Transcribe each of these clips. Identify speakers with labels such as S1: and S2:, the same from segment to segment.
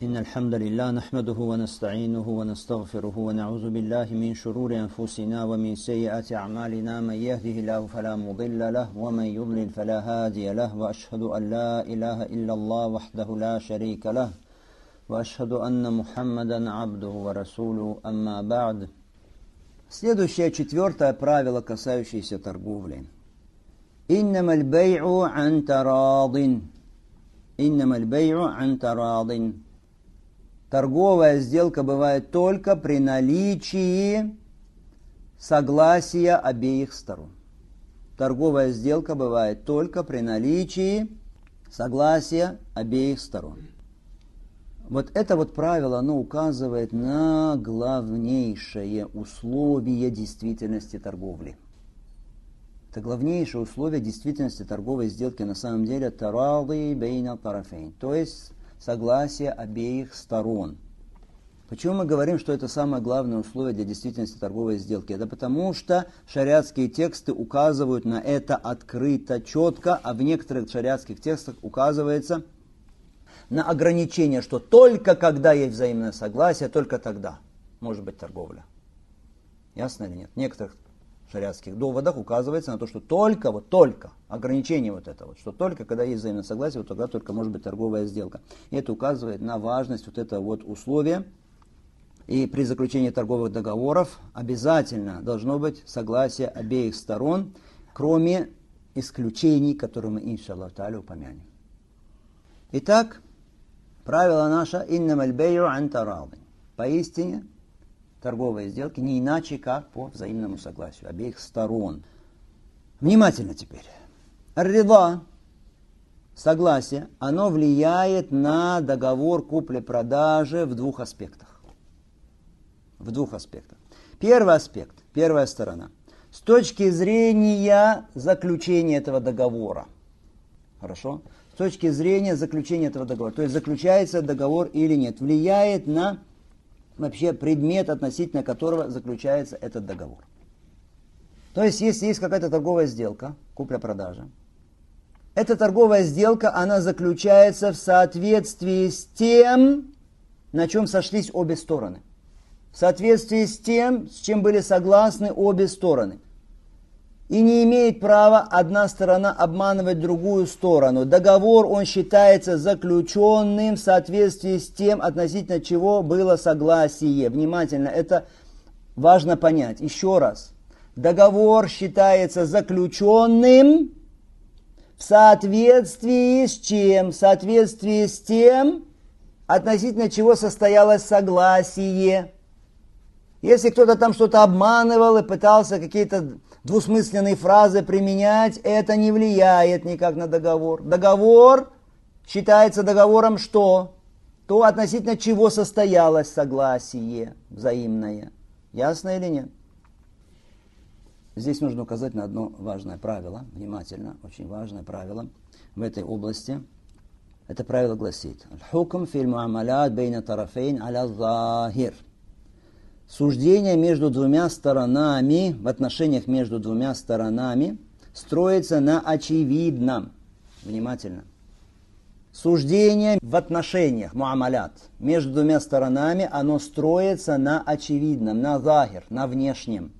S1: إن الحمد لله نحمده ونستعينه ونستغفره ونعوذ بالله من شرور أنفسنا ومن سيئات أعمالنا من يهده الله فلا مضل له ومن يضلل فلا هادي له وأشهد أن لا إله إلا الله وحده لا شريك له وأشهد أن محمدا عبده ورسوله أما بعد. Следующее, четвертое правило, касающееся торговли. إنما البيع عن تراضٍ. إنما البيع عن تراضٍ. Торговая сделка бывает только при наличии согласия обеих сторон. Торговая сделка бывает только при наличии согласия обеих сторон. Вот это вот правило, оно указывает на главнейшее условие действительности торговли. Это главнейшее условие действительности торговой сделки на самом деле таради бейна тарафейн, то есть согласие обеих сторон. Почему мы говорим, что это самое главное условие для действительности торговой сделки? Это потому, что шариатские тексты указывают на это открыто, четко, а в некоторых шариатских текстах указывается на ограничение, что только когда есть взаимное согласие, только тогда может быть торговля. Ясно или нет? В некоторых шариатских доводах указывается на то, что только, ограничение вот это вот, что только когда есть взаимное согласие, вот тогда только может быть торговая сделка. И это указывает на важность вот этого вот условия. И при заключении торговых договоров обязательно должно быть согласие обеих сторон, кроме исключений, которые мы, иншаллах та'аля, упомянем. Итак, правило наше «иннамаль бей'у ан тарадин». Поистине, торговые сделки не иначе, как по взаимному согласию обеих сторон. Внимательно теперь. Ар-рида, согласие, оно влияет на договор купли-продажи в двух аспектах. Первый аспект, первая сторона. С точки зрения заключения этого договора. Хорошо? С точки зрения заключения этого договора. То есть заключается договор или нет. Влияет на вообще предмет, относительно которого заключается этот договор. То есть, если есть какая-то торговая сделка, купля-продажа, эта торговая сделка, она заключается в соответствии с тем, на чем сошлись обе стороны. В соответствии с тем, с чем были согласны обе стороны. И не имеет права одна сторона обманывать другую сторону. Договор, он считается заключенным в соответствии с тем, относительно чего было согласие. Внимательно, это важно понять. Еще раз. Договор считается заключенным в соответствии с чем? В соответствии с тем, относительно чего состоялось согласие. Если кто-то там что-то обманывал и пытался какие-то двусмысленные фразы применять, это не влияет никак на договор. Договор считается договором что? То, относительно чего состоялось согласие взаимное. Ясно или нет? Здесь нужно указать на одно важное правило, внимательно, очень важное правило в этой области. Это правило гласит: «Аль-хукм фил муамалят бейна тарафейн аля захир». Суждение между двумя сторонами, в отношениях между двумя сторонами, строится на очевидном. Внимательно. Суждение в отношениях, муамалят, между двумя сторонами, оно строится на очевидном, на захир, на внешнем.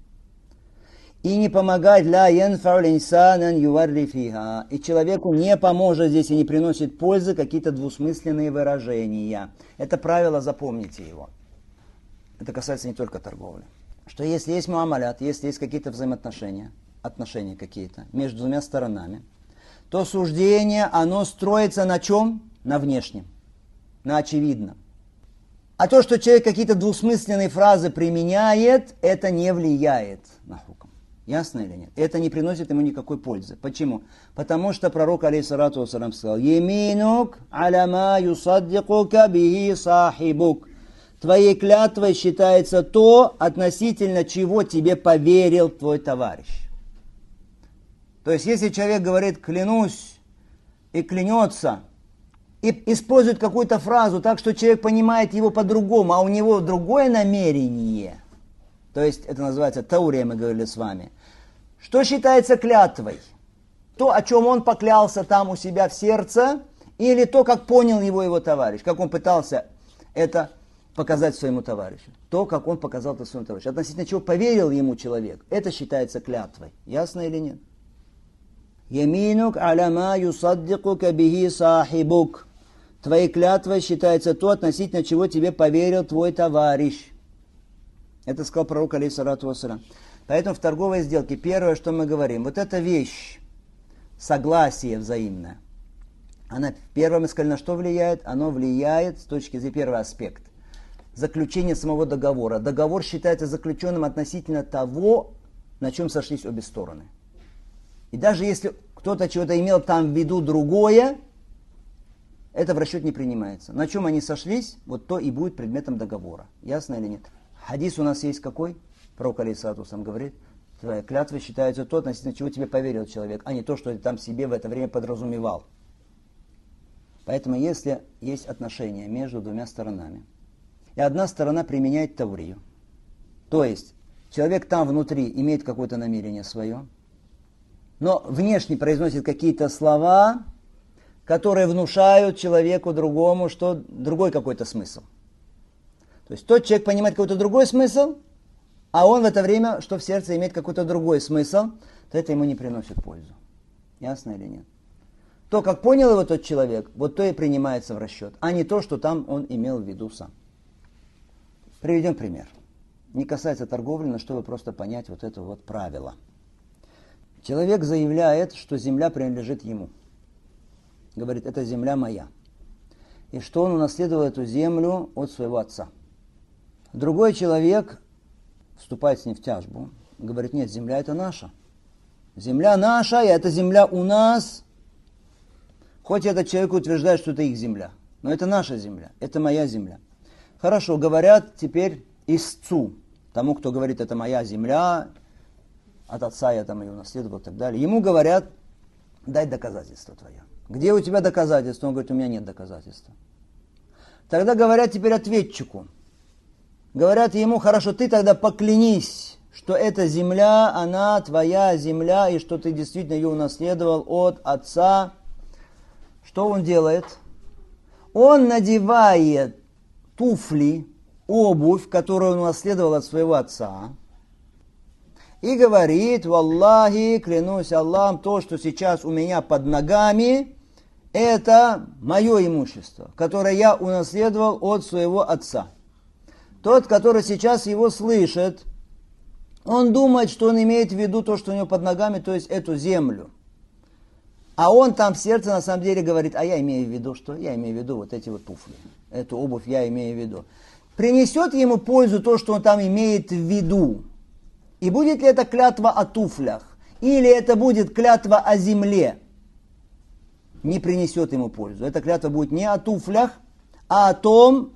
S1: И не помогать ля янфа'у линсанан юварри фиха. И человеку не поможет здесь и не приносит пользы какие-то двусмысленные выражения. Это правило, запомните его. Это касается не только торговли. Что если есть муамалят, если есть какие-то взаимоотношения, отношения какие-то между двумя сторонами, то суждение, оно строится на чем? На внешнем, на очевидном. А то, что человек какие-то двусмысленные фразы применяет, это не влияет на хукм. Ясно или нет? Это не приносит ему никакой пользы. Почему? Потому что пророк, алейхиссалату вассалям, сказал: «Яминук аляма юсаддикука бихи сахибук». Твоей клятвой считается то, относительно чего тебе поверил твой товарищ. То есть, если человек говорит «клянусь» и клянется, и использует какую-то фразу так, что человек понимает его по-другому, а у него другое намерение, то есть, это называется таурия, мы говорили с вами, что считается клятвой? То, о чем он поклялся там у себя в сердце, или то, как понял его товарищ, как он пытался это показать своему товарищу. То, как он показал это своему товарищу. Относительно чего поверил ему человек, это считается клятвой. Ясно или нет? Яминук аляма юсаддикука бихи сахибук. Твоей клятвой считается то, относительно чего тебе поверил твой товарищ. Это сказал пророк, алейхиссалату вассалям. Поэтому в торговой сделке первое, что мы говорим, вот эта вещь, согласие взаимное, она, первое мы сказали, на что влияет? Оно влияет с точки зрения, первый аспект, заключение самого договора. Договор считается заключенным относительно того, на чем сошлись обе стороны. И даже если кто-то чего-то имел там в виду другое, это в расчет не принимается. На чем они сошлись, вот то и будет предметом договора. Ясно или нет? Хадис у нас есть какой? Пророк алейхиссалату вассалям говорит, твоя клятва считается то, относительно чего тебе поверил человек, а не то, что ты там себе в это время подразумевал. Поэтому если есть отношения между двумя сторонами, и одна сторона применяет таврию, то есть человек там внутри имеет какое-то намерение свое, но внешне произносит какие-то слова, которые внушают человеку другому, что другой какой-то смысл. То есть тот человек понимает какой-то другой смысл, а он в это время, что в сердце имеет какой-то другой смысл, то это ему не приносит пользу. Ясно или нет? То, как понял его тот человек, вот то и принимается в расчет, а не то, что там он имел в виду сам. Приведем пример. Не касается торговли, но чтобы просто понять вот это вот правило. Человек заявляет, что земля принадлежит ему. Говорит, это земля моя. И что он унаследовал эту землю от своего отца. Другой человек вступает с ним в тяжбу. Говорит, нет, земля это наша. Земля наша, и эта земля у нас. Хоть этот человек утверждает, что это их земля. Но это наша земля, это моя земля. Хорошо, говорят теперь истцу. Тому, кто говорит, это моя земля, от отца я там ее унаследовал и так далее. Ему говорят, дай доказательство твое. Где у тебя доказательства? Он говорит, у меня нет доказательства. Тогда говорят теперь ответчику. Говорят ему, хорошо, ты тогда поклянись, что эта земля, она твоя земля, и что ты действительно ее унаследовал от отца. Что он делает? Он надевает туфли, обувь, которую он унаследовал от своего отца, и говорит, валлахи, клянусь Аллахом, то, что сейчас у меня под ногами, это мое имущество, которое я унаследовал от своего отца. Тот, который сейчас его слышит, он думает, что он имеет в виду то, что у него под ногами, то есть эту землю. А он там в сердце на самом деле говорит, а я имею в виду что? Я имею в виду вот эти вот туфли, эту обувь я имею в виду. Принесет ему пользу то, что он там имеет в виду? И будет ли это клятва о туфлях? Или это будет клятва о земле? Не принесет ему пользу. Эта клятва будет не о туфлях, а о том,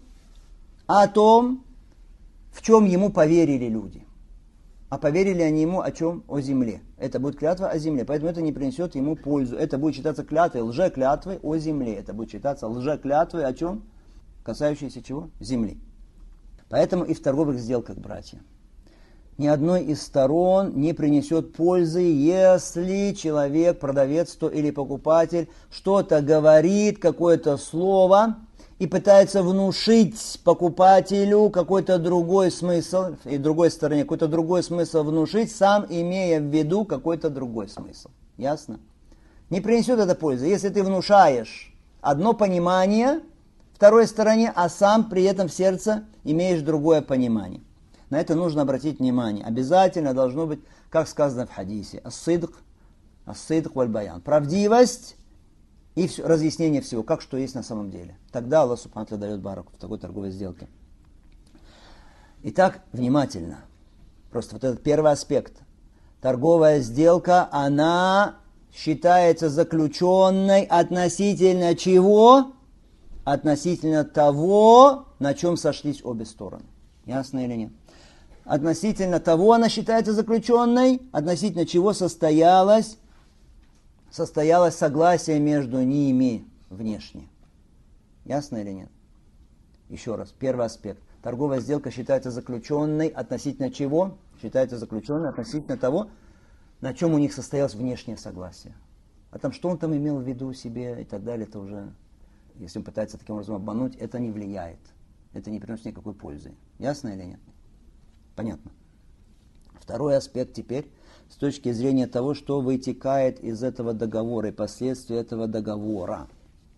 S1: в чем ему поверили люди. А поверили они ему о чем? О земле. Это будет клятва о земле. Поэтому это не принесет ему пользу. Это будет считаться клятвой, лжеклятвой о земле. Это будет считаться лжеклятвой о чем? Касающейся чего? Земли. Поэтому и в торговых сделках, братья, ни одной из сторон не принесет пользы, если человек, продавец или покупатель, что-то говорит, какое-то слово, и пытается внушить покупателю какой-то другой смысл, и другой стороне какой-то другой смысл внушить, сам имея в виду какой-то другой смысл. Ясно? Не принесет это пользы. Если ты внушаешь одно понимание второй стороне, а сам при этом в сердце имеешь другое понимание. На это нужно обратить внимание. Обязательно должно быть, как сказано в хадисе, ас-сидк валь-баян. Правдивость и разъяснение всего, как что есть на самом деле. Тогда Аллах субхану ва тааля дает бараку в такой торговой сделке. Итак, внимательно. Просто вот этот первый аспект. Торговая сделка, она считается заключенной относительно чего? Относительно того, на чем сошлись обе стороны. Ясно или нет? Относительно того она считается заключенной, относительно чего состоялось согласие между ними внешне. Ясно или нет? Еще раз, первый аспект. Торговая сделка считается заключенной относительно чего? Считается заключенной относительно того, на чем у них состоялось внешнее согласие. А там, что он там имел в виду себе и так далее, это уже, если он пытается таким образом обмануть, это не влияет. это не приносит никакой пользы. Ясно или нет? Понятно. Второй аспект теперь, с точки зрения того, что вытекает из этого договора и последствия этого договора.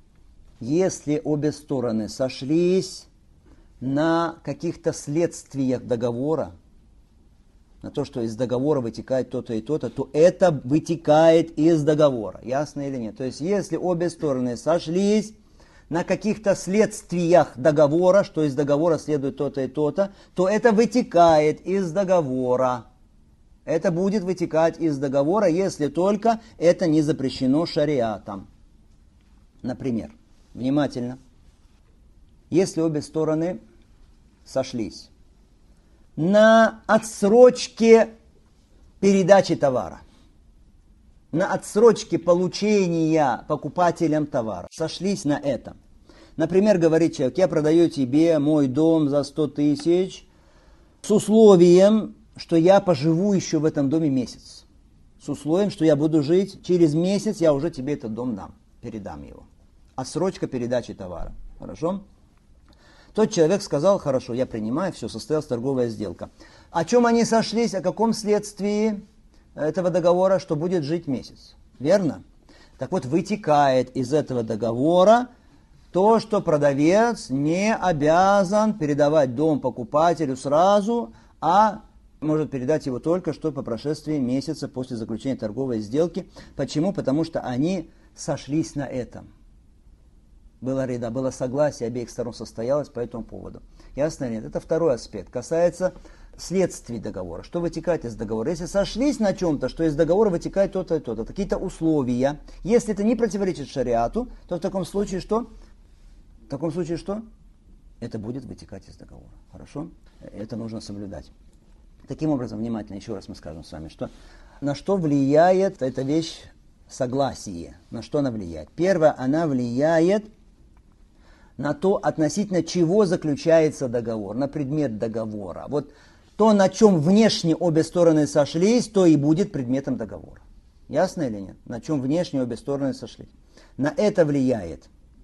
S1: Если обе стороны сошлись на каких-то следствиях договора, на то, что из договора вытекает то-то и то-то, то это вытекает из договора. Ясно или нет? То есть, если обе стороны сошлись на каких-то следствиях договора, что из договора следует то-то и то-то, то это вытекает из договора. Это будет вытекать из договора, если только это не запрещено шариатом. Например, внимательно, если обе стороны сошлись на отсрочке передачи товара, на отсрочке получения покупателям товара, сошлись на этом. Например, говорит человек: я продаю тебе мой дом за 100 тысяч с условием, что я поживу еще в этом доме месяц. С условием, что я буду жить, через месяц я уже тебе этот дом передам его. Отсрочка передачи товара. Хорошо? Тот человек сказал: хорошо, я принимаю, все, состоялась торговая сделка. О чем они сошлись, о каком следствии этого договора, что будет жить месяц? Верно? Так вот, вытекает из этого договора то, что продавец не обязан передавать дом покупателю сразу, а может передать его только что по прошествии месяца после заключения торговой сделки. Почему? Потому что они сошлись на этом. Было согласие, обеих сторон состоялось по этому поводу. Ясно или нет? Это второй аспект. Касается следствий договора. Что вытекает из договора? Если сошлись на чем-то, что из договора вытекает то-то и то-то, какие-то условия. Если это не противоречит шариату, то в таком случае что? В таком случае что? Это будет вытекать из договора. Хорошо? Это нужно соблюдать. Таким образом, внимательно, еще раз мы скажем с вами, что на что влияет эта вещь согласие. На что она влияет? Первое, она влияет на то, относительно чего заключается договор, на предмет договора. Вот то, на чем внешне обе стороны сошлись, то и будет предметом договора. Ясно или нет? На чем внешне обе стороны сошлись. На это влияет.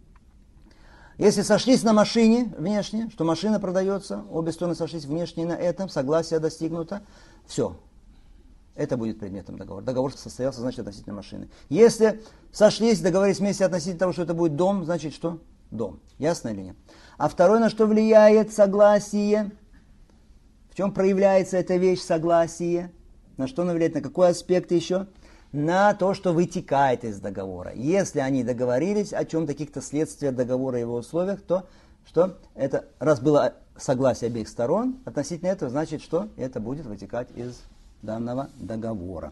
S1: Если сошлись на машине внешне, что машина продается, обе стороны сошлись внешне на этом, согласие достигнуто, все. Это будет предметом договора. Договор состоялся, значит, относительно машины. Если сошлись, договорились вместе относительно того, что это будет дом, значит что? Дом. Ясно или нет? А второе, на что влияет согласие, в чем проявляется эта вещь согласие, на что она влияет, на какой аспект еще? На то, что вытекает из договора. Если они договорились о чем-то, каких-то следствиях договора и его условиях, то что это, раз было согласие обеих сторон, относительно этого, значит, что это будет вытекать из данного договора.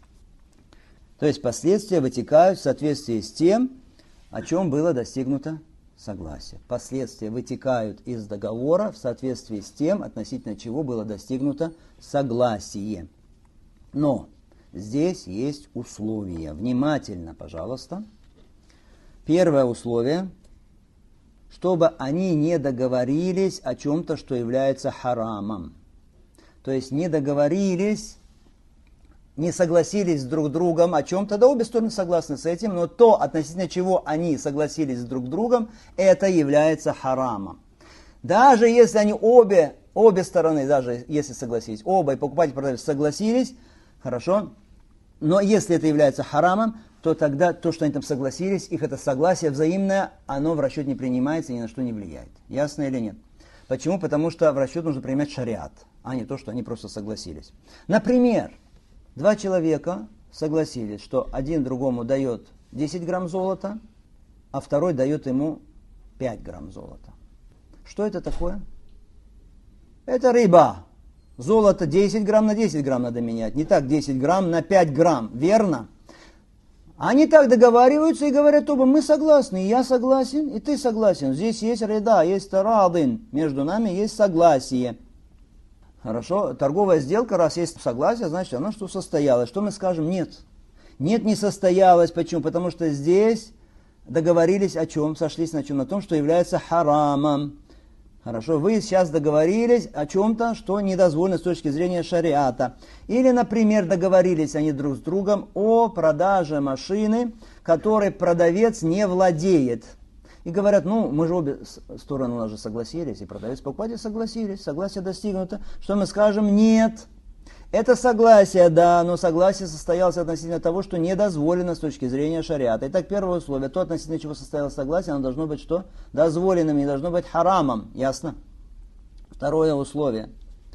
S1: То есть последствия вытекают в соответствии с тем, о чем было достигнуто согласие. Последствия вытекают из договора в соответствии с тем, относительно чего было достигнуто согласие. Но здесь есть условия. Внимательно, пожалуйста. Первое условие, чтобы они не договорились о чем-то, что является харамом. То есть не договорились, не согласились друг с другом о чем-то, да обе стороны согласны с этим, но то, относительно чего они согласились друг с другом, это является харамом. Даже если они обе стороны, даже если согласились, оба, и покупатель и продавец согласились, хорошо, но если это является харамом, то тогда то, что они там согласились, их это согласие взаимное, оно в расчет не принимается и ни на что не влияет. Ясно или нет? Почему? Потому что в расчет нужно принимать шариат, а не то, что они просто согласились. Например, два человека согласились, что один другому дает 10 грамм золота, а второй дает ему 5 грамм золота. Что это такое? Это риба. Золото 10 грамм на 10 грамм надо менять. Не так 10 грамм на 5 грамм. Верно? Они так договариваются и говорят оба: мы согласны, и я согласен, и ты согласен. Здесь есть рида, есть тарадин. Между нами есть согласие. Хорошо? Торговая сделка, раз есть согласие, значит оно что состоялось. Что мы скажем? Нет. Нет, не состоялось. Почему? Потому что здесь договорились о чем? Сошлись на чем? На том, что является харамом. Хорошо, вы сейчас договорились о чем-то, что недозволено с точки зрения шариата. Или, например, договорились они друг с другом о продаже машины, которой продавец не владеет. И говорят, ну, мы же обе стороны у нас же согласились, и продавец и покупатель согласились, согласие достигнуто. Что мы скажем? Нет. Это согласие, да, но согласие состоялось относительно того, что не дозволено с точки зрения шариата. Итак, первое условие, то, относительно чего состоялось согласие, оно должно быть что? Дозволенным, не должно быть харамом, ясно? Второе условие.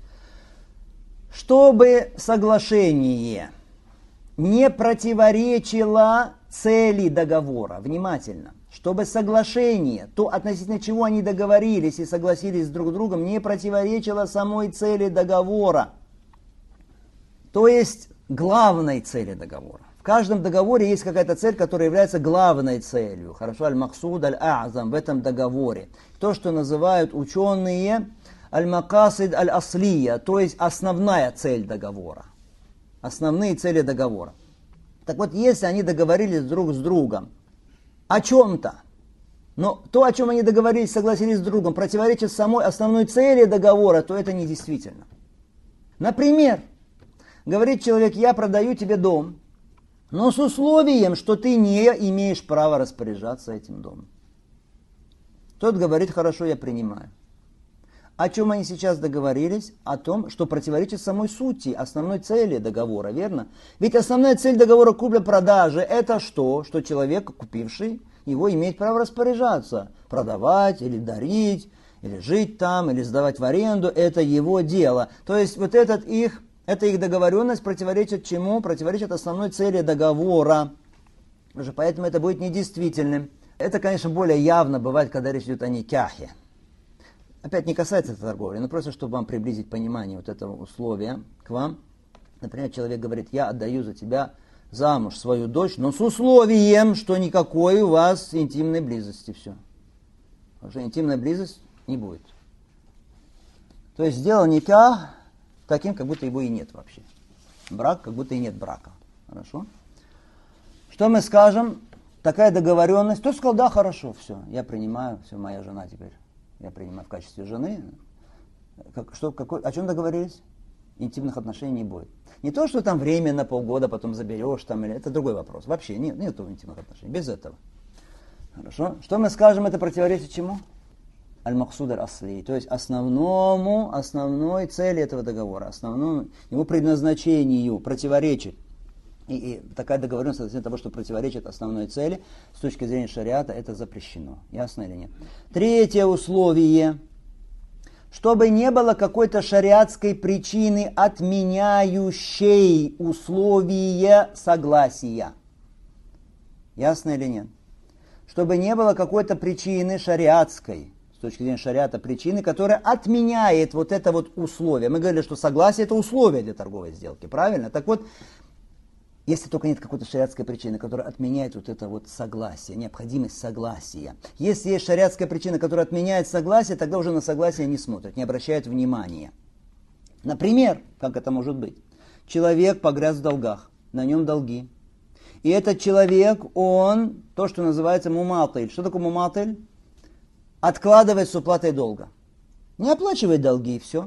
S1: Чтобы соглашение не противоречило цели договора, внимательно, чтобы соглашение, то, относительно чего они договорились и согласились друг с другом, не противоречило самой цели договора. То есть главной цели договора. В каждом договоре есть какая-то цель, которая является главной целью. Хорошо, аль-максуд аль-а'зам в этом договоре. То, что называют ученые аль-макасид аль-аслия, то есть основная цель договора. Основные цели договора. Так вот, если они договорились друг с другом о чем-то, но то, о чем они договорились, согласились с другом, противоречит самой основной цели договора, то это недействительно. Например, говорит человек, я продаю тебе дом, но с условием, что ты не имеешь права распоряжаться этим домом. Тот говорит, хорошо, я принимаю. О чем они сейчас договорились? О том, что противоречит самой сути, основной цели договора, верно? Ведь основная цель договора купли-продажи это что? Что человек, купивший, его имеет право распоряжаться. Продавать или дарить, или жить там, или сдавать в аренду, это его дело. То есть вот эта их договоренность противоречит чему? Противоречит основной цели договора. Поэтому это будет недействительным. Это, конечно, более явно бывает, когда речь идет о никахе. Опять не касается этой торговли, но просто чтобы вам приблизить понимание вот этого условия к вам. Например, человек говорит, я отдаю за тебя замуж свою дочь, но с условием, что никакой у вас интимной близости. Все. Потому что интимная близость не будет. То есть сделал никах таким, как будто его и нет вообще. Брак, как будто и нет брака. Хорошо? Что мы скажем? Такая договоренность. Кто сказал, да, хорошо, все, я принимаю, все, моя жена теперь. Я принимаю в качестве жены. О чем договорились? Интимных отношений не будет. Не то, что там временно, полгода, потом заберешь, там, или это другой вопрос. Вообще нет интимных отношений. Без этого. Хорошо? Что мы скажем, это противоречит чему? Аль-Максуд аль-Асли. То есть основной цели этого договора, основному его предназначению противоречит. И такая договоренность относительно того, что противоречит основной цели, с точки зрения шариата, это запрещено. Ясно или нет? Третье условие. Чтобы не было какой-то шариатской причины, отменяющей условия согласия. Ясно или нет? Чтобы не было какой-то причины шариатской, с точки зрения шариата, причины, которая отменяет вот это вот условие. Мы говорили, что согласие это условие для торговой сделки, правильно? Так вот, если только нет какой-то шариатской причины, которая отменяет вот это вот согласие, необходимость согласия. Если есть шариатская причина, которая отменяет согласие, тогда уже на согласие не смотрят, не обращают внимания. Например, как это может быть? Человек погряз в долгах, на нем долги. И этот человек, он, то, что называется муматель. Что такое муматель? Откладывает с уплатой долга. Не оплачивает долги и все.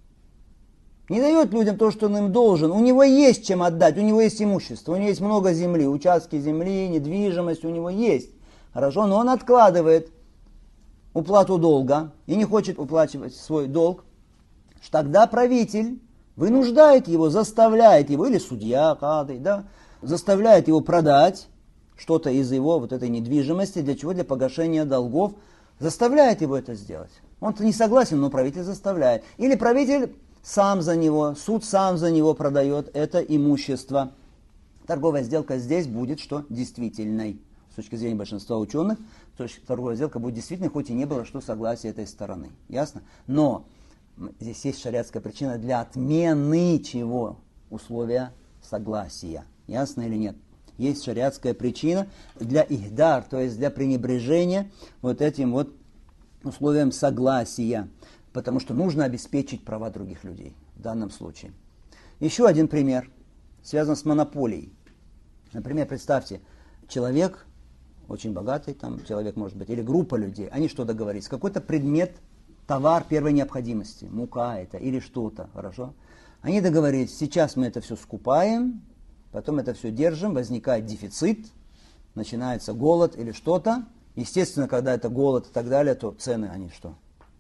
S1: Не дает людям то, что он им должен. У него есть чем отдать, у него есть имущество, у него есть много земли, участки земли, недвижимость у него есть. Хорошо, но он откладывает уплату долга и не хочет уплачивать свой долг. Тогда правитель вынуждает его, заставляет его, или судья, кады, да, заставляет его продать что-то из его вот этой недвижимости. Для чего? Для погашения долгов. Заставляет его это сделать. Он-то не согласен, но правитель заставляет. Или правитель сам за него, суд сам за него продает это имущество. Торговая сделка здесь будет что? Действительной. С точки зрения большинства ученых, торговая сделка будет действительной, хоть и не было что согласия этой стороны. Ясно? Но здесь есть шариатская причина для отмены чего? Условия согласия. Ясно или нет? Есть шариатская причина для ихдар, то есть для пренебрежения вот этим вот условием согласия. Потому что нужно обеспечить права других людей в данном случае. Еще один пример, связан с монополией. Например, представьте, человек очень богатый, там человек может быть, или группа людей, они что договорились? Какой-то предмет, товар первой необходимости, мука это или что-то, хорошо? Они договорились, сейчас мы это все скупаем, потом это все держим, возникает дефицит, начинается голод или что-то, Естественно, когда это голод и так далее, то цены, они что?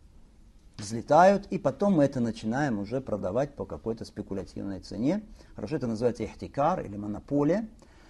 S1: Взлетают, и потом мы это начинаем уже продавать по какой-то спекулятивной цене. Хорошо, это называется ихтикар или монополия.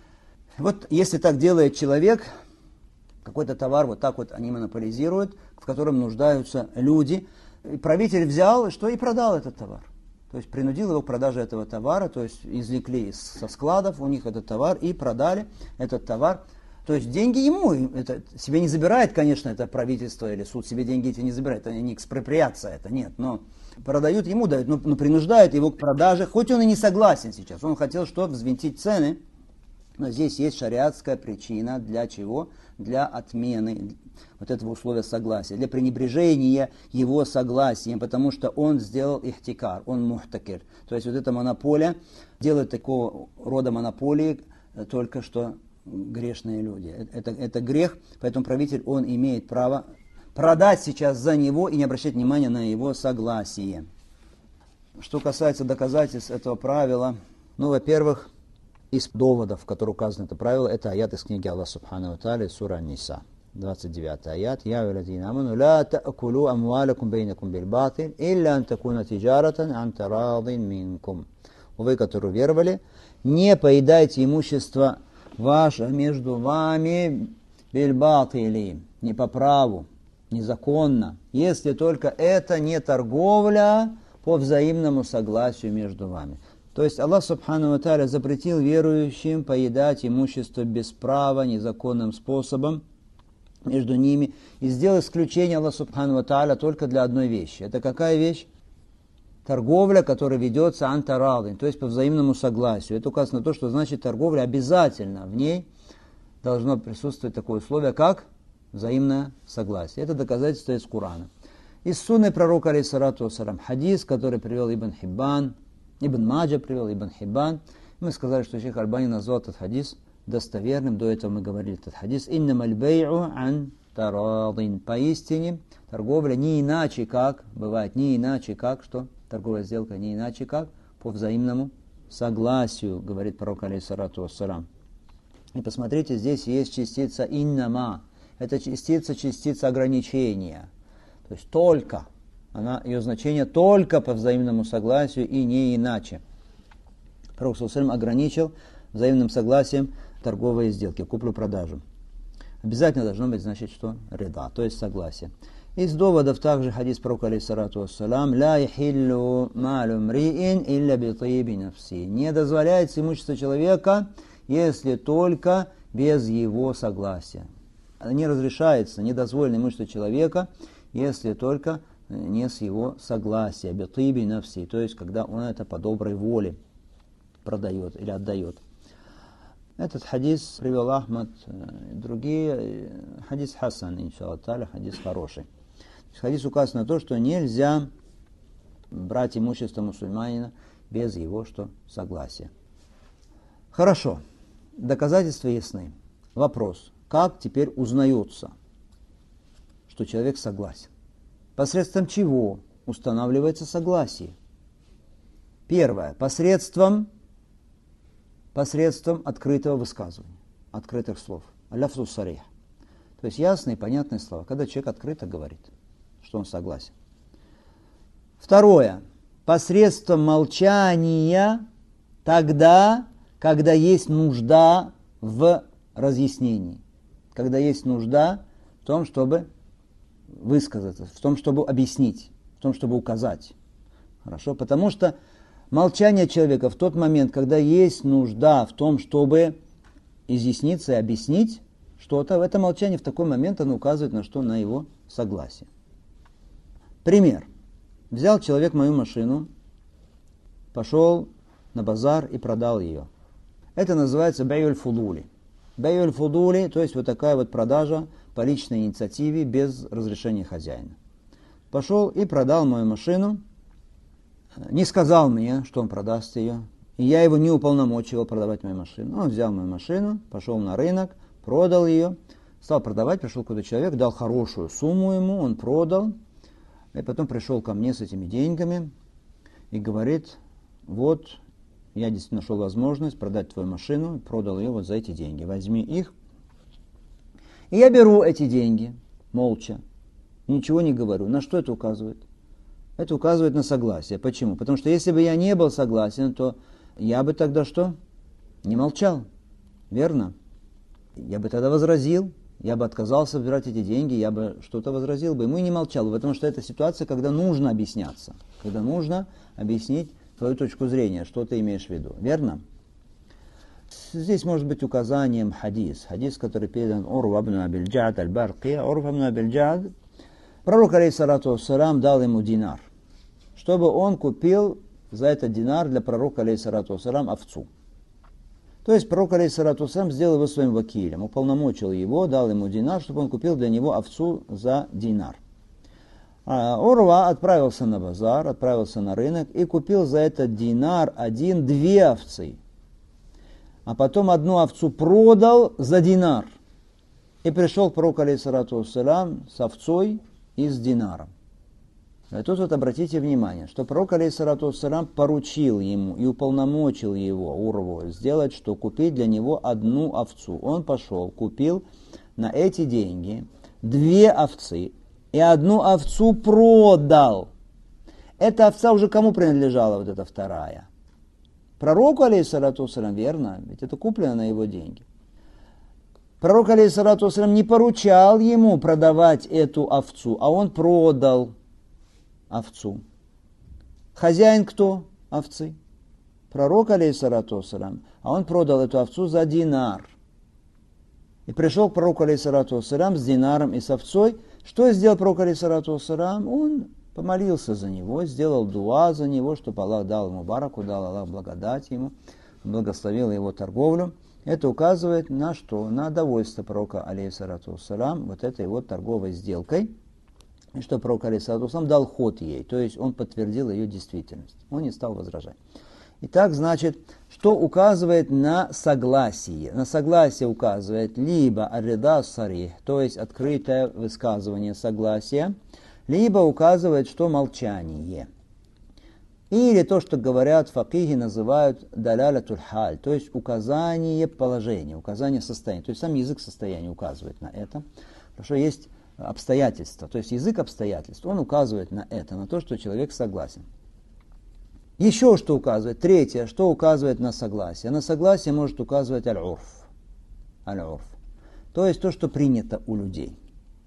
S1: Вот если так делает человек, какой-то товар вот так вот они монополизируют, в котором нуждаются люди. И правитель взял, что и продал этот товар. То есть принудил его к продаже этого товара, то есть извлекли со складов у них этот товар и продали этот товар. То есть деньги ему, это себе не забирает, конечно, это правительство или суд, себе деньги эти не забирает, это не экспроприация, это нет, но продают ему, дают, но принуждают его к продаже, хоть он и не согласен сейчас, он хотел что, взвинтить цены, но здесь есть шариатская причина для чего? Для отмены вот этого условия согласия, для пренебрежения его согласием, потому что он сделал ихтикар, он мухтакир. То есть вот эта монополия, делает такого рода монополии только что грешные люди. Это грех, поэтому правитель, он имеет право продать сейчас за него и не обращать внимания на его согласие. Что касается доказательств этого правила, во-первых, из доводов, в которых указано это правило, это аят из книги Аллаха Субхану ва Тааля, сура Ниса, 29 аят. Я аyyuhalladhina аману ла та'кулу амвалакум бейнакум билбатил, илля ан такуна тиджаратан ан тарадин минкум. Вы, которые веровали, не поедайте имущество ваше между вами бильбатили, не по праву, незаконно, если только это не торговля по взаимному согласию между вами. То есть Аллах Субхану ва Тааля запретил верующим поедать имущество без права, незаконным способом между ними. И сделал исключение Аллах Субхану ва Тааля только для одной вещи. Это какая вещь? Торговля, которая ведется антарадин, то есть по взаимному согласию. Это указано на то, что значит торговля обязательно. В ней должно присутствовать такое условие, как взаимное согласие. Это доказательство из Корана. Из сунны пророка, алейхиссалату вассалям, хадис, который привел Ибн Маджа привел, Ибн Хиббан. Мы сказали, что шейх Альбани назвал этот хадис достоверным. До этого мы говорили этот хадис. «Иннамаль бей'у ан тарадин». Поистине, торговля не иначе как, бывает не иначе как, что торговая сделка не иначе как по взаимному согласию, говорит пророк, алейхиссалату вассалям. И посмотрите, здесь есть частица «иннама». Это частица ограничения. То есть только. Ее значение только по взаимному согласию и не иначе. Пророк ﷺ ограничил взаимным согласием торговые сделки, куплю-продажу. Обязательно должно быть, значит, что? Рида, то есть согласие. Из доводов также хадис пророка, алейхиссалату вассалям, «Ла яхиллу малу мриин илля битиби нафси». Не дозволяется имущество человека, если только без его согласия. Не разрешается, не дозволено имущество человека, если только не с его согласия, битиби нафси, то есть когда он это по доброй воле продает или отдает. Этот хадис привел Ахмад, другие, хадис хасан, иншаллах та'аля, хадис хороший. Хадис указывает на то, что нельзя брать имущество мусульманина без его согласия. Хорошо, доказательства ясны. Вопрос, как теперь узнается, что человек согласен? Посредством чего устанавливается согласие? Первое. Посредством открытого высказывания, открытых слов. Аляфзу сарих. То есть ясные, понятные слова. Когда человек открыто говорит, что он согласен. Второе. Посредством молчания тогда, когда есть нужда в разъяснении. Когда есть нужда в том, чтобы высказаться, в том, чтобы объяснить, в том, чтобы указать. Хорошо? Потому что молчание человека в тот момент, когда есть нужда в том, чтобы изъясниться и объяснить что-то, в это молчание в такой момент оно указывает на что? На его согласие. Пример. Взял человек мою машину, пошел на базар и продал ее. Это называется бей'уль фудули. Бей'уль фудули, то есть вот такая вот продажа по личной инициативе без разрешения хозяина. Пошел и продал мою машину, не сказал мне, что он продаст ее, и я его не уполномочивал продавать мою машину. Он взял мою машину, пошел на рынок, продал ее, стал продавать, пришел какой-то человек, дал хорошую сумму ему, он продал, и потом пришел ко мне с этими деньгами и говорит, вот, я действительно нашел возможность продать твою машину, продал ее вот за эти деньги, возьми их И я беру эти деньги, молча, ничего не говорю. На что это указывает? Это указывает на согласие. Почему? Потому что если бы я не был согласен, то я бы тогда что? Не молчал. Верно? Я бы тогда возразил, я бы отказался брать эти деньги, я бы что-то возразил бы. Ему и не молчал бы, потому что это ситуация, когда нужно объясняться. Когда нужно объяснить твою точку зрения, что ты имеешь в виду. Верно? Здесь может быть указанием хадис. Хадис, который передан Урва ибн Абиль-Джад аль-Барки. Урва ибн Абиль-Джад, пророк, алейхиссалату вассалам, дал ему динар, чтобы он купил за этот динар для пророка, алейхиссалату вассалам, овцу. То есть пророк, алейхиссалату вассалам, сделал его своим вакилем, уполномочил его, дал ему динар, чтобы он купил для него овцу за динар. Урва отправился на базар, отправился на рынок и купил за этот динар две овцы. А потом одну овцу продал за динар. И пришел к пророку, алейхиссалату вассалам, с овцой и с динаром. И тут вот обратите внимание, что пророк, алейхиссалату вассалам, поручил ему и уполномочил его, Урву, сделать, что купить для него одну овцу. Он пошел, купил на эти деньги две овцы и одну овцу продал. Эта овца уже кому принадлежала, вот эта вторая? Пророку, алейхиссалату вассалам, верно? Ведь это куплено на его деньги. Пророк, алейхиссалату вассалам, не поручал ему продавать эту овцу, а он продал овцу. Хозяин кто овцы? Пророк, алейхиссалату вассалам, а он продал эту овцу за динар. И пришел к пророку, алейхиссалату вассалам, с динаром и с овцой. Что сделал пророк, алейхиссалату вассалам? Он помолился за него, сделал дуа за него, чтобы Аллах дал ему бараку, дал Аллах благодать ему, благословил его торговлю. Это указывает на что? На довольство пророка, алейхиссалату вассалам, вот этой вот торговой сделкой. И что пророк, алейхиссалату вассалам, дал ход ей, то есть он подтвердил ее действительность. Он не стал возражать. Итак, значит, что указывает на согласие? На согласие указывает либо ар-рида ас-сарих, то есть открытое высказывание согласия, либо указывает, что молчание. Или то, что говорят факихи, называют далялятуль халь, то есть указание положения, указание состояния. То есть сам язык состояния указывает на это. Потому что есть обстоятельства, то есть язык обстоятельств, он указывает на это, на то, что человек согласен. Еще что указывает? Третье, что указывает на согласие? На согласие может указывать аль-урф. Аль-урф. То есть то, что принято у людей.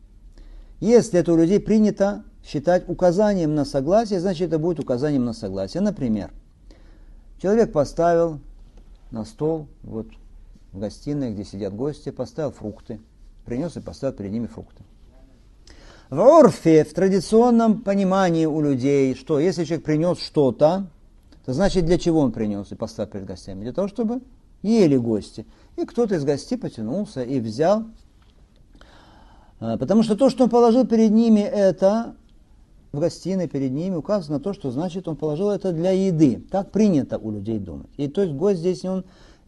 S1: Если это у людей принято считать указанием на согласие, значит это будет указанием на согласие. Например, человек поставил на стол, вот в гостиной, где сидят гости, поставил фрукты, принес и поставил перед ними фрукты. В урфе, в традиционном понимании у людей, что если человек принес что-то, то значит для чего он принес и поставил перед гостями? Для того, чтобы ели гости. И кто-то из гостей потянулся и взял. Потому что то, что он положил перед ними, это в гостиной перед ними указано на то, что значит он положил это для еды. Так принято у людей думать. И то есть гость здесь он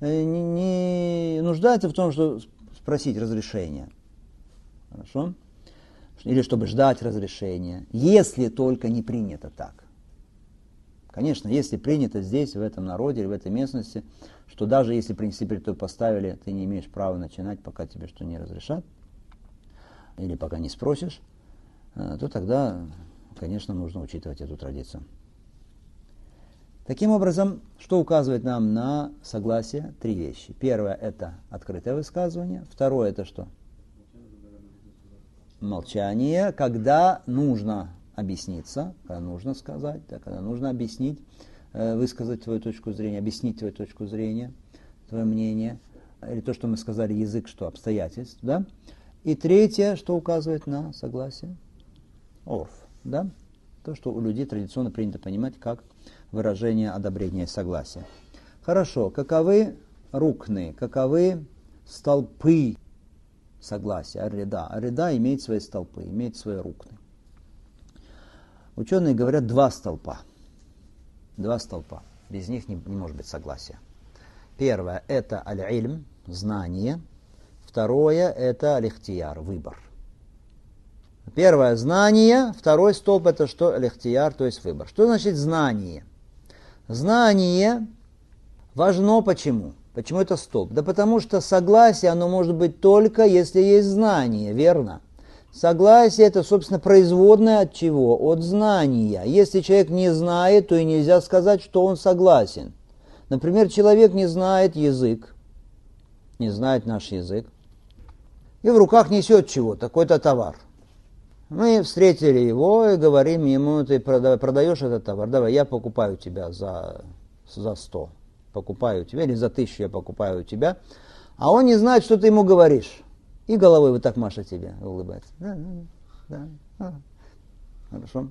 S1: не нуждается в том, чтобы спросить разрешения. Хорошо? Или чтобы ждать разрешения. Если только не принято так. Конечно, если принято здесь, в этом народе или в этой местности, что даже если принесли перед тобой поставили, ты не имеешь права начинать, пока тебе что не разрешат, или пока не спросишь, то тогда, конечно, нужно учитывать эту традицию. Таким образом, что указывает нам на согласие? Три вещи. Первое – это открытое высказывание. Второе – это что? Молчание, когда нужно объясниться, когда нужно сказать, да, когда нужно объяснить, высказать твою точку зрения, объяснить твою точку зрения, твое мнение, или то, что мы сказали, язык, что обстоятельств, да. И третье, что указывает на согласие? Орф, да, то, что у людей традиционно принято понимать как выражение одобрения и согласия. Хорошо, каковы рукны, каковы столпы согласия, ар-рида? Ар-рида имеет свои столпы, имеет свои рукны. Ученые говорят два столпа. Два столпа. Без них не может быть согласия. Первое – это аль-ильм, знание. Второе – это аль-ихтияр, выбор. Первое – знание. Второй столб – это что? Аль-ихтияр, то есть выбор. Что значит знание? Знание важно почему? Почему это столб? Да потому что согласие, оно может быть только, если есть знание, верно? Согласие это, собственно, производное от чего? От знания. Если человек не знает, то и нельзя сказать, что он согласен. Например, человек не знает язык, не знает наш язык, и в руках несет чего-то, какой-то товар. Мы встретили его и говорим ему: ты продаешь этот товар, давай, я покупаю тебя за 100, покупаю тебя, или за 1000 я покупаю у тебя, а он не знает, что ты ему говоришь. И головой вот так машет тебе, улыбается. Да. Хорошо.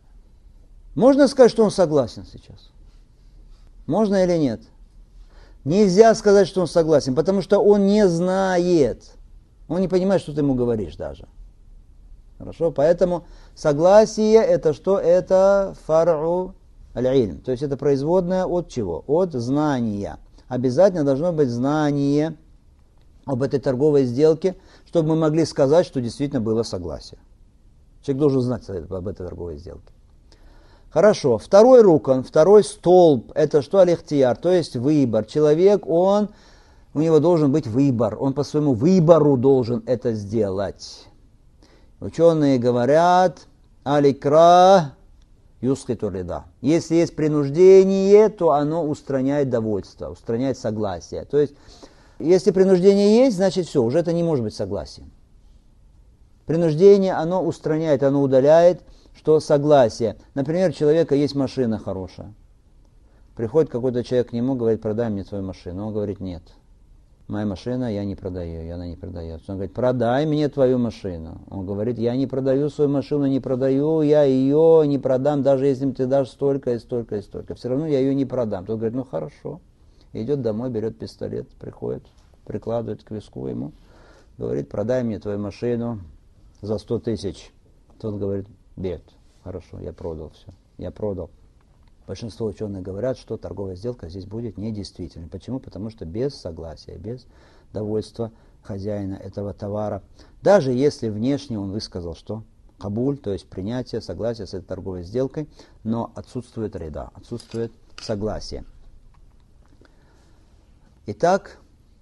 S1: Можно сказать, что он согласен сейчас? Можно или нет? Нельзя сказать, что он согласен, потому что он не знает. Он не понимает, что ты ему говоришь даже. Хорошо? Поэтому согласие это что? Это фар'у аль-ильм. То есть это производное от чего? От знания. Обязательно должно быть знание об этой торговой сделке, чтобы мы могли сказать, что действительно было согласие. Человек должен знать об этой торговой сделке. Хорошо. Второй рукан, второй столб, это что? Аль-ихтияр, то есть выбор. Человек, у него должен быть выбор. Он по своему выбору должен это сделать. Ученые говорят: аль-икра юскиту рида. Если есть принуждение, то оно устраняет довольство, устраняет согласие. То есть, если принуждение есть, значит все, уже это не может быть согласием. Принуждение, оно устраняет, оно удаляет, что согласие. Например, у человека есть машина хорошая. Приходит какой-то человек к нему, говорит: продай мне твою машину. Он говорит: нет, моя машина я не продаю, и она не продается. Он говорит: продай мне твою машину. Он говорит: я не продаю свою машину, не продаю, я ее не продам, даже если ты дашь столько и столько и столько. Все равно я ее не продам. Тот говорит: ну хорошо. Идет домой, берет пистолет, приходит, прикладывает к виску ему, говорит: продай мне твою машину за 100 тысяч. Тот говорит: бед, хорошо, я продал все, я продал. Большинство ученых говорят, что торговая сделка здесь будет недействительной. Почему? Потому что без согласия, без довольства хозяина этого товара, даже если внешне он высказал, что кабуль, то есть принятие, согласие с этой торговой сделкой, но отсутствует рида, отсутствует согласие. Итак,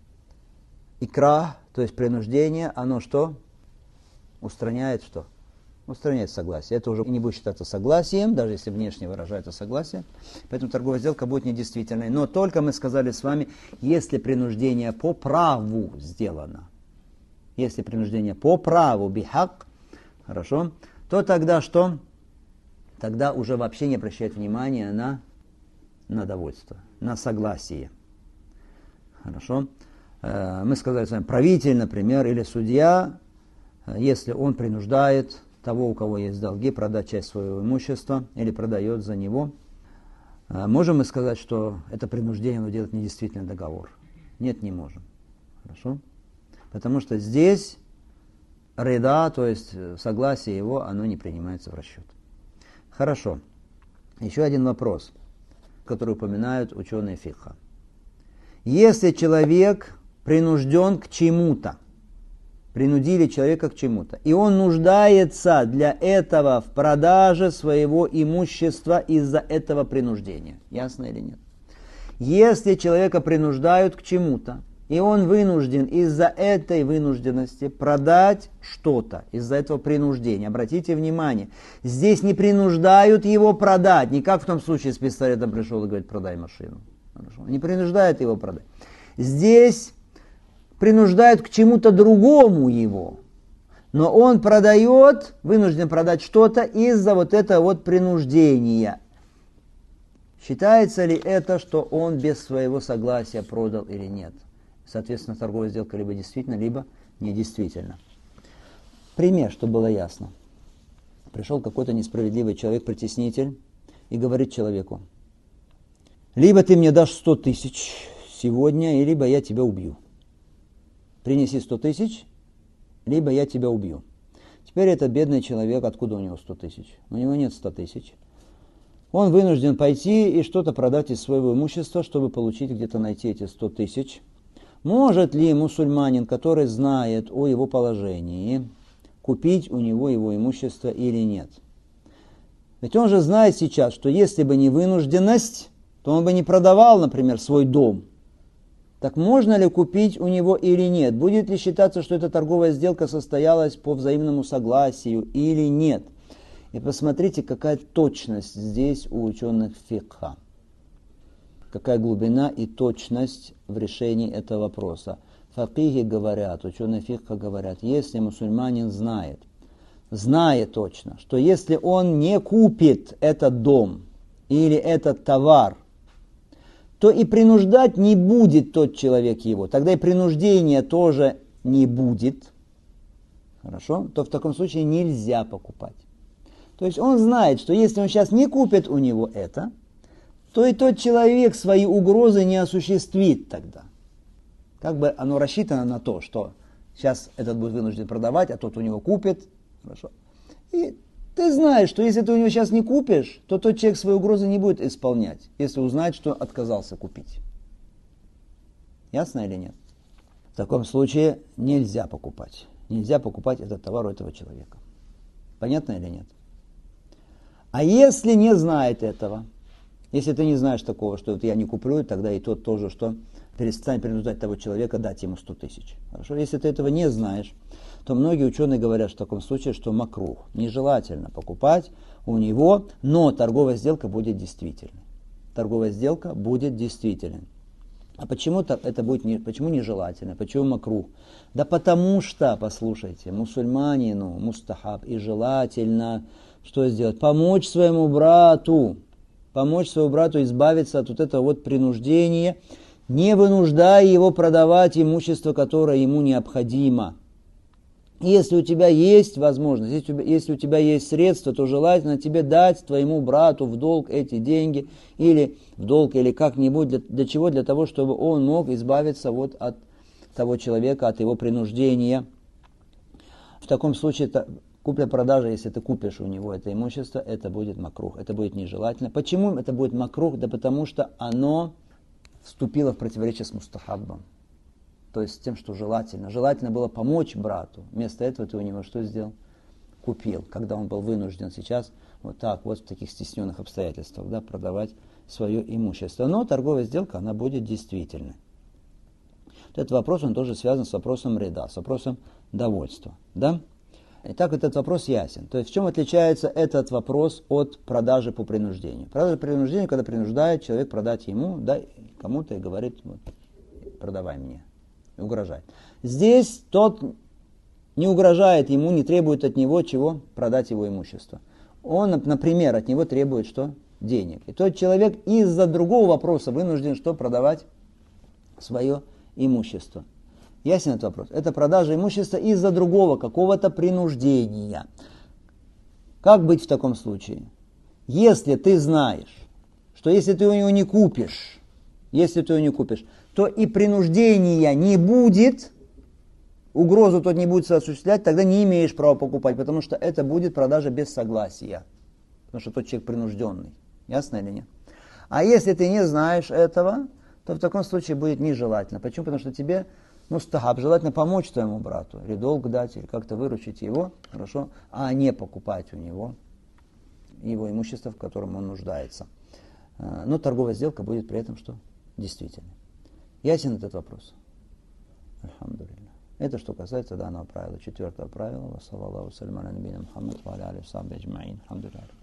S1: икра, то есть принуждение, оно что? Устраняет что? Устраняет согласие. Это уже не будет считаться согласием, даже если внешне выражается согласие. Поэтому торговая сделка будет недействительной. Но только мы сказали с вами, если принуждение по праву сделано, если принуждение по праву, бихак, хорошо, то тогда что? Тогда уже вообще не обращает внимания на довольство, на согласие. Хорошо. Мы сказали с вами, правитель, например, или судья, если он принуждает того, у кого есть долги, продать часть своего имущества или продает за него, можем мы сказать, что это принуждение, оно делает недействительный договор? Нет, не можем. Хорошо? Потому что здесь рида, то есть согласие его, оно не принимается в расчет. Хорошо. Еще один вопрос, который упоминают ученые фикха. Если человек принужден к чему-то, принудили человека к чему-то, и он нуждается для этого в продаже своего имущества из-за этого принуждения. Ясно или нет? Если человека принуждают к чему-то, и он вынужден из-за этой вынужденности продать что-то, из-за этого принуждения. Обратите внимание, здесь не принуждают его продать, не как в том случае с пистолетом пришел и говорит: продай машину. Хорошо. Не принуждает его продать. Здесь принуждают к чему-то другому его. Но он продает, вынужден продать что-то из-за вот этого вот принуждения. Считается ли это, что он без своего согласия продал или нет? Соответственно, торговая сделка либо действительно, либо недействительно. Пример, чтобы было ясно. Пришел какой-то несправедливый человек, притеснитель, и говорит человеку: либо ты мне дашь 100 тысяч сегодня, либо я тебя убью. Принеси 100 тысяч, либо я тебя убью. Теперь этот бедный человек, откуда у него 100 тысяч? У него нет 100 тысяч. Он вынужден пойти и что-то продать из своего имущества, чтобы получить, где-то найти эти 100 тысяч. Может ли мусульманин, который знает о его положении, купить у него его имущество или нет? Ведь он же знает сейчас, что если бы не вынужденность, то он бы не продавал, например, свой дом. Так можно ли купить у него или нет? Будет ли считаться, что эта торговая сделка состоялась по взаимному согласию или нет? И посмотрите, какая точность здесь у ученых фикха. Какая глубина и точность в решении этого вопроса. Факихи говорят, ученые фикха говорят, если мусульманин знает точно, что если он не купит этот дом или этот товар, то и принуждать не будет тот человек его, тогда и принуждения тоже не будет, хорошо, то в таком случае нельзя покупать. То есть он знает, что если он сейчас не купит у него это, то и тот человек свои угрозы не осуществит тогда. Как бы оно рассчитано на то, что сейчас этот будет вынужден продавать, а тот у него купит. Хорошо. И ты знаешь, что если ты у него сейчас не купишь, то тот человек свои угрозы не будет исполнять, если узнает, что отказался купить. Ясно или нет? В таком случае нельзя покупать. Нельзя покупать этот товар у этого человека. Понятно или нет? А если не знает этого, если ты не знаешь такого, что вот я не куплю, тогда и тот тоже, что перестань принуждать того человека дать ему 100 тысяч. Хорошо? Если ты этого не знаешь, то многие ученые говорят в таком случае, что макрух. Нежелательно покупать у него, но торговая сделка будет действительной. Торговая сделка будет действительной. А почему это будет почему нежелательно? Почему макрух? Да потому что, послушайте, мусульманину мустахаб и желательно что сделать? Помочь своему брату избавиться от вот этого вот принуждения, не вынуждая его продавать имущество, которое ему необходимо. Если у тебя есть возможность, если у тебя есть средства, то желательно тебе дать твоему брату в долг эти деньги, или в долг, или как-нибудь, для чего? Для того, чтобы он мог избавиться вот от того человека, от его принуждения. В таком случае купля-продажа, если ты купишь у него это имущество, это будет макрух, это будет нежелательно. Почему это будет макрух? Да потому что оно вступило в противоречие с мустахаббом. То есть с тем, что желательно. Желательно было помочь брату. Вместо этого ты у него что сделал? Купил, когда он был вынужден сейчас вот так, вот в таких стесненных обстоятельствах, да, продавать свое имущество. Но торговая сделка, она будет действительной. Вот этот вопрос, он тоже связан с вопросом реда, с вопросом довольства. Да? Итак, этот вопрос ясен. То есть в чем отличается этот вопрос от продажи по принуждению? Продажа по принуждению, когда принуждает человек продать ему, да, кому-то и говорит, вот, продавай мне. И угрожает. Здесь тот не угрожает ему, не требует от него чего? Продать его имущество. Он, например, от него требует что? Денег. И тот человек из-за другого вопроса вынужден что? Продавать свое имущество. Ясен этот вопрос? Это продажа имущества из-за другого, какого-то принуждения. Как быть в таком случае? Если ты знаешь, что если ты у него не купишь, то и принуждения не будет, угрозу тот не будет осуществлять, тогда не имеешь права покупать, потому что это будет продажа без согласия. Потому что тот человек принужденный. Ясно или нет? А если ты не знаешь этого, то в таком случае будет нежелательно. Почему? Потому что тебе мустахаб, желательно помочь твоему брату, или долг дать, или как-то выручить его, хорошо, а не покупать у него его имущество, в котором он нуждается. Но торговая сделка будет при этом что? Действительно. Ясен этот вопрос? Альхамдулилля. Это что касается данного правила. 4-е правило. Ва саллаллаху салям аля набийина Мухаммад ва аля алихи ва сахбихи аджмаин. Альхамдулилля.